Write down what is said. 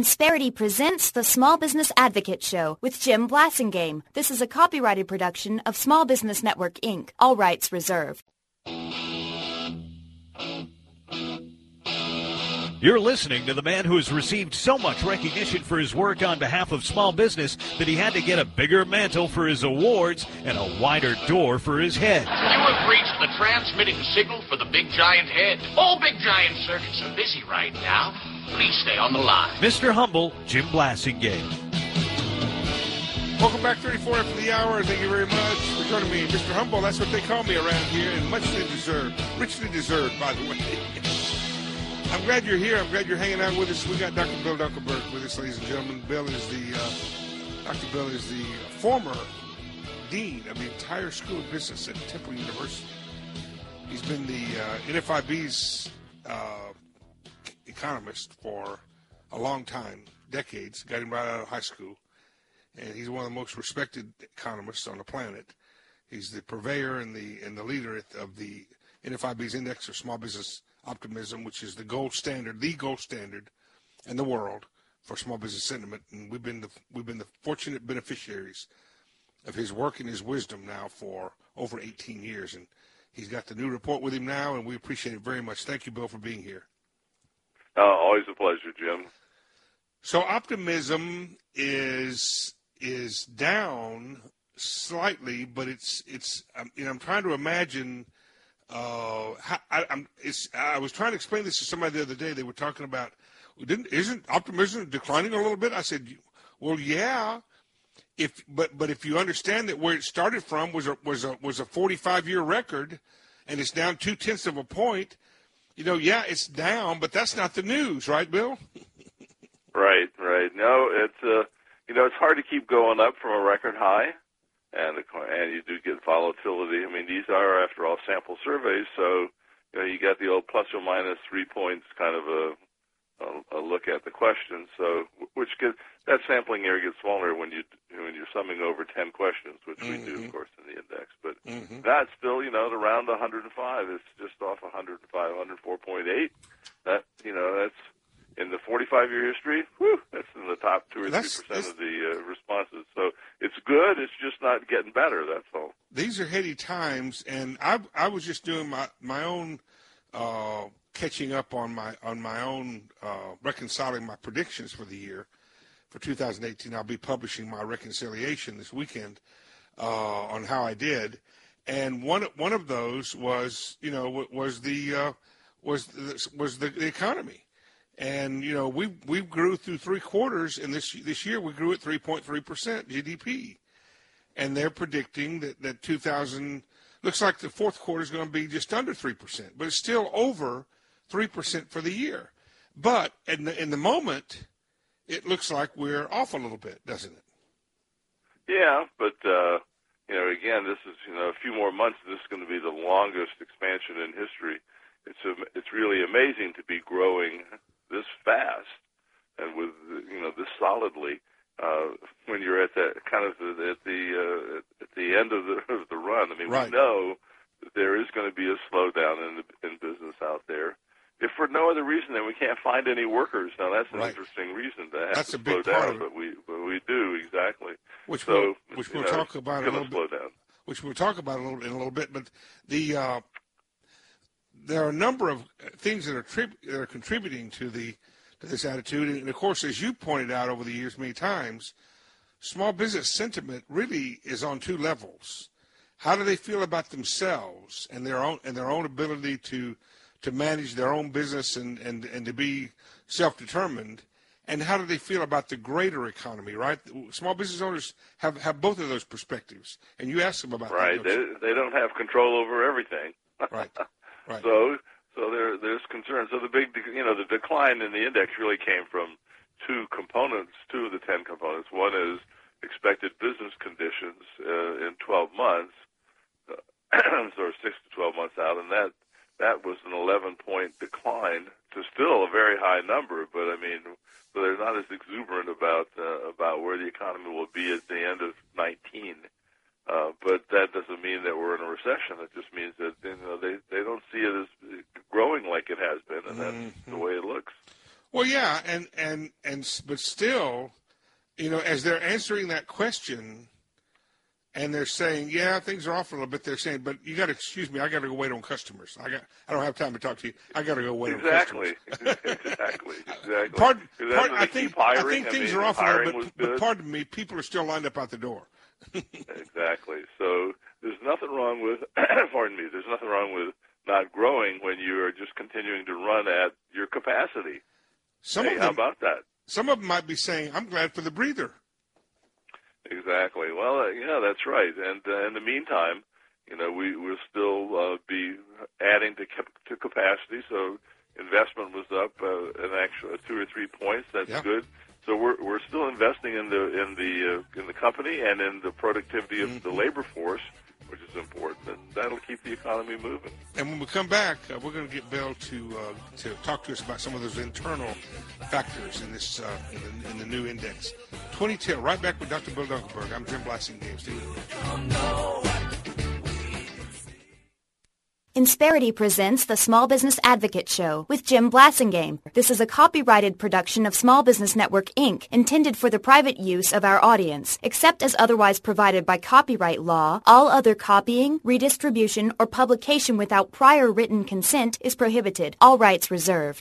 Insperity presents the Small Business Advocate Show with Jim Blasingame. This is a copyrighted production of Small Business Network, Inc., all rights reserved. You're listening to the man who has received so much recognition for his work on behalf of small business that he had to get a bigger mantle for his awards and a wider door for his head. You have reached the transmitting signal for the Big Giant Head. All Big Giant circuits are busy right now. Please stay on the line. Mr. Humble, Jim Blasingame. Welcome back, 34 after the hour. Thank you very much for joining me. Mr. Humble, that's what they call me around here, and muchly deserved. Richly deserved, by the way. I'm glad you're here. I'm glad you're hanging out with us. We got Dr. Bill Dunkelberg with us, ladies and gentlemen. Dr. Bill is the former dean of the entire School of Business at Temple University. He's been the NFIB's economist for a long time, decades, got him right out of high school. And he's one of the most respected economists on the planet. He's the purveyor and the leader of the NFIB's Index for Small Business Optimism, which is the gold standard in the world for small business sentiment. And we've been the fortunate beneficiaries of his work and his wisdom now for over 18 years. And he's got the new report with him now, and we appreciate it very much. Thank you, Bill, for being here. Always a pleasure, Jim. So optimism is down slightly, but it's I'm trying to imagine. I was trying to explain this to somebody the other day. They were talking about, isn't optimism declining a little bit? I said, well, yeah. But if you understand that where it started from was a 45-year record, and it's down 0.2 of a point, yeah, it's down, but that's not the news, right, Bill? Right. No, it's hard to keep going up from a record high. And you do get volatility. I mean, these are, after all, sample surveys, so you got the old plus or minus 3 points kind of a look at the question. So, that sampling area gets smaller when you're summing over 10 questions, which we do, of course, in the index. But that's still, around 105. It's just off 105, 104.8. That's in the 45-year history, that's in the top 2 or 3% of the responses. So it's good. It's just not getting better. That's all. These are heady times, and I was just doing my own catching up on my own reconciling my predictions for the year for 2018. I'll be publishing my reconciliation this weekend on how I did, and one of those was the economy. And, we grew through 3 quarters, and this year we grew at 3.3% GDP. And they're predicting that 2000 looks like the fourth quarter is going to be just under 3%, but it's still over 3% for the year. But in the moment, it looks like we're off a little bit, doesn't it? Yeah, but, again, this is, a few more months, this is going to be the longest expansion in history. It's really amazing to be growing this fast and with this solidly when you're at that kind of at the end of the run. I mean, right. We know that there is going to be a slowdown in business out there. If for no other reason than we can't find any workers. Now that's an interesting reason to have to slow down, but we do exactly. Which we'll talk about a little bit. Which we'll talk about in a little bit, but there are a number of things that are contributing to this attitude, and of course, as you pointed out over the years many times, small business sentiment really is on 2 levels. How do they feel about themselves and their own ability to manage their own business and to be self-determined, and how do they feel about the greater economy? Right, small business owners have both of those perspectives, and you ask them about that. Right, they don't have control over everything. Right. Right. So there's concern. So the decline in the index really came from 2 components, 2 of the 10 components. One is expected business conditions in 12 months, sort of 6 to 12 months out, and that was an 11-point decline to still a very high number. But I mean, so they're not as exuberant about where the economy will be at the end of 19. But that doesn't mean that we're in a recession. It just means that they don't see it as growing like it has been, and that's the way it looks. Well, yeah, but still, as they're answering that question, and they're saying, yeah, things are off a little bit. They're saying, but you got to excuse me, I got to go wait on customers. I don't have time to talk to you. I got to go wait on customers. Exactly. I think things are off a little bit, but pardon me, people are still lined up out the door. Exactly. So there's nothing wrong with, there's nothing wrong with not growing when you are just continuing to run at your capacity. How about that? Some of them might be saying, I'm glad for the breather. Exactly. Well, that's right. And in the meantime, we'll still be adding to capacity. So investment was up an extra 2 or 3 points. That's good. So we're still investing in the company and in the productivity of the labor force, which is important. And that'll keep the economy moving. And when we come back, we're going to get Bill to talk to us about some of those internal factors in this in the new index. 2010, right back with Dr. Bill Dunkelberg. I'm Jim Blasingame. Stay with me. Insperity presents the Small Business Advocate Show with Jim Blasingame. This is a copyrighted production of Small Business Network, Inc., intended for the private use of our audience. Except as otherwise provided by copyright law, all other copying, redistribution, or publication without prior written consent is prohibited. All rights reserved.